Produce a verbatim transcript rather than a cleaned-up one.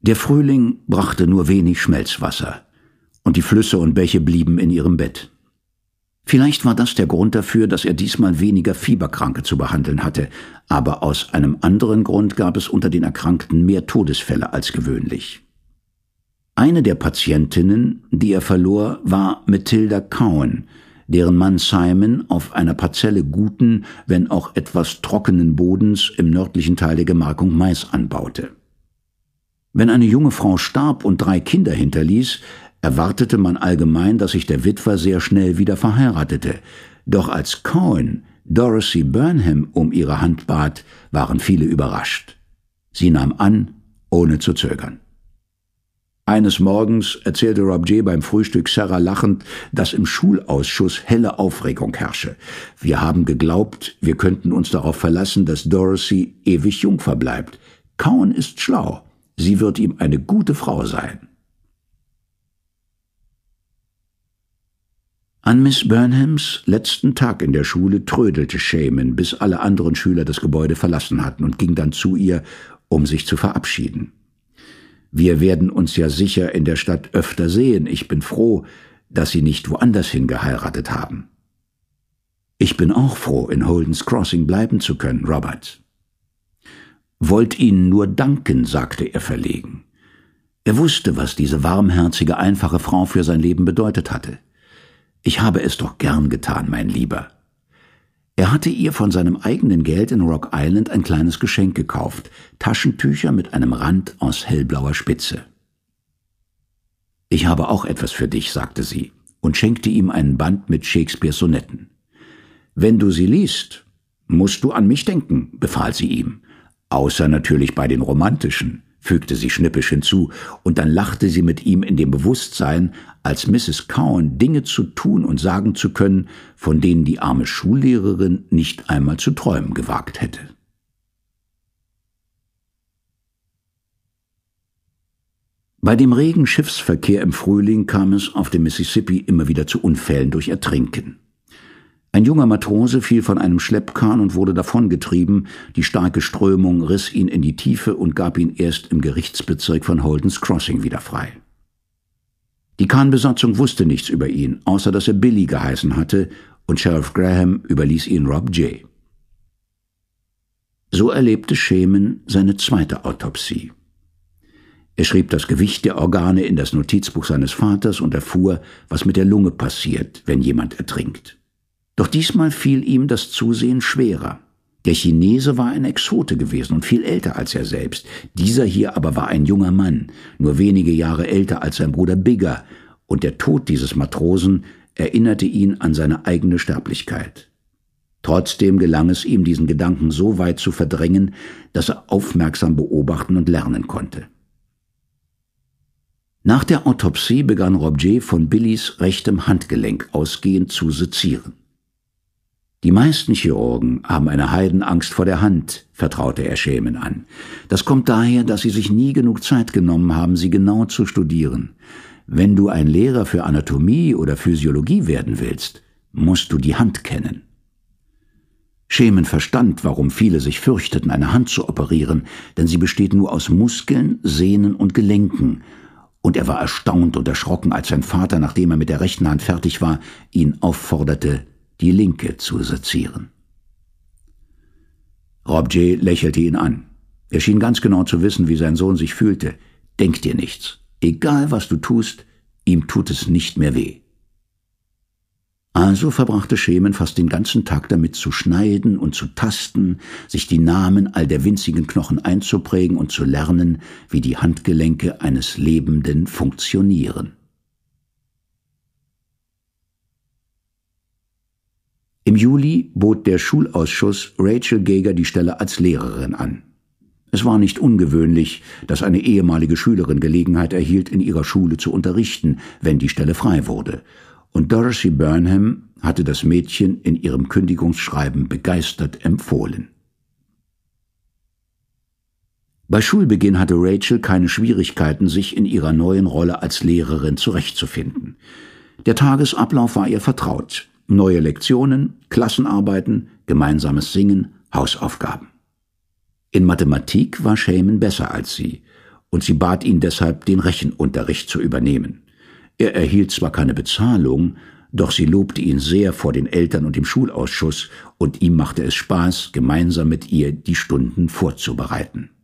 Der Frühling brachte nur wenig Schmelzwasser, und die Flüsse und Bäche blieben in ihrem Bett. Vielleicht war das der Grund dafür, dass er diesmal weniger Fieberkranke zu behandeln hatte, aber aus einem anderen Grund gab es unter den Erkrankten mehr Todesfälle als gewöhnlich. Eine der Patientinnen, die er verlor, war Matilda Cowan, deren Mann Simon auf einer Parzelle guten, wenn auch etwas trockenen Bodens im nördlichen Teil der Gemarkung Mais anbaute. Wenn eine junge Frau starb und drei Kinder hinterließ, erwartete man allgemein, dass sich der Witwer sehr schnell wieder verheiratete. Doch als Cowan Dorothy Burnham um ihre Hand bat, waren viele überrascht. Sie nahm an, ohne zu zögern. Eines Morgens erzählte Rob J. beim Frühstück Sarah lachend, dass im Schulausschuss helle Aufregung herrsche. Wir haben geglaubt, wir könnten uns darauf verlassen, dass Dorothy ewig Jungfer bleibt. Cowan ist schlau. Sie wird ihm eine gute Frau sein. An Miss Burnhams letzten Tag in der Schule trödelte Shaman, bis alle anderen Schüler das Gebäude verlassen hatten, und ging dann zu ihr, um sich zu verabschieden. »Wir werden uns ja sicher in der Stadt öfter sehen. Ich bin froh, dass Sie nicht woanders hin geheiratet haben.« »Ich bin auch froh, in Holden's Crossing bleiben zu können, Robert.« »Wollt Ihnen nur danken«, sagte er verlegen. Er wusste, was diese warmherzige, einfache Frau für sein Leben bedeutet hatte. »Ich habe es doch gern getan, mein Lieber.« Er hatte ihr von seinem eigenen Geld in Rock Island ein kleines Geschenk gekauft, Taschentücher mit einem Rand aus hellblauer Spitze. »Ich habe auch etwas für dich«, sagte sie und schenkte ihm einen Band mit Shakespeares Sonetten. »Wenn du sie liest, musst du an mich denken«, befahl sie ihm. »Außer natürlich bei den romantischen«, fügte sie schnippisch hinzu, und dann lachte sie mit ihm in dem Bewusstsein, als Misses Cowan Dinge zu tun und sagen zu können, von denen die arme Schullehrerin nicht einmal zu träumen gewagt hätte. Bei dem regen Schiffsverkehr im Frühling kam es auf dem Mississippi immer wieder zu Unfällen durch Ertrinken. Ein junger Matrose fiel von einem Schleppkahn und wurde davongetrieben. Die starke Strömung riss ihn in die Tiefe und gab ihn erst im Gerichtsbezirk von Holden's Crossing wieder frei. Die Kahnbesatzung wusste nichts über ihn, außer dass er Billy geheißen hatte, und Sheriff Graham überließ ihn Rob J. So erlebte Shaman seine zweite Autopsie. Er schrieb das Gewicht der Organe in das Notizbuch seines Vaters und erfuhr, was mit der Lunge passiert, wenn jemand ertrinkt. Doch diesmal fiel ihm das Zusehen schwerer. Der Chinese war ein Exote gewesen und viel älter als er selbst. Dieser hier aber war ein junger Mann, nur wenige Jahre älter als sein Bruder Bigger, und der Tod dieses Matrosen erinnerte ihn an seine eigene Sterblichkeit. Trotzdem gelang es ihm, diesen Gedanken so weit zu verdrängen, dass er aufmerksam beobachten und lernen konnte. Nach der Autopsie begann Rob J. von Billys rechtem Handgelenk ausgehend zu sezieren. »Die meisten Chirurgen haben eine Heidenangst vor der Hand«, vertraute er Shaman an. »Das kommt daher, dass sie sich nie genug Zeit genommen haben, sie genau zu studieren. Wenn du ein Lehrer für Anatomie oder Physiologie werden willst, musst du die Hand kennen.« Shaman verstand, warum viele sich fürchteten, eine Hand zu operieren, denn sie besteht nur aus Muskeln, Sehnen und Gelenken, und er war erstaunt und erschrocken, als sein Vater, nachdem er mit der rechten Hand fertig war, ihn aufforderte, die linke zu sezieren. Rob J. lächelte ihn an. Er schien ganz genau zu wissen, wie sein Sohn sich fühlte. »Denk dir nichts. Egal, was du tust, ihm tut es nicht mehr weh.« Also verbrachte Shaman fast den ganzen Tag damit zu schneiden und zu tasten, sich die Namen all der winzigen Knochen einzuprägen und zu lernen, wie die Handgelenke eines Lebenden funktionieren. Im Juli bot der Schulausschuss Rachel Gager die Stelle als Lehrerin an. Es war nicht ungewöhnlich, dass eine ehemalige Schülerin Gelegenheit erhielt, in ihrer Schule zu unterrichten, wenn die Stelle frei wurde, und Dorothy Burnham hatte das Mädchen in ihrem Kündigungsschreiben begeistert empfohlen. Bei Schulbeginn hatte Rachel keine Schwierigkeiten, sich in ihrer neuen Rolle als Lehrerin zurechtzufinden. Der Tagesablauf war ihr vertraut. Neue Lektionen, Klassenarbeiten, gemeinsames Singen, Hausaufgaben. In Mathematik war Shaman besser als sie, und sie bat ihn deshalb, den Rechenunterricht zu übernehmen. Er erhielt zwar keine Bezahlung, doch sie lobte ihn sehr vor den Eltern und dem Schulausschuss, und ihm machte es Spaß, gemeinsam mit ihr die Stunden vorzubereiten.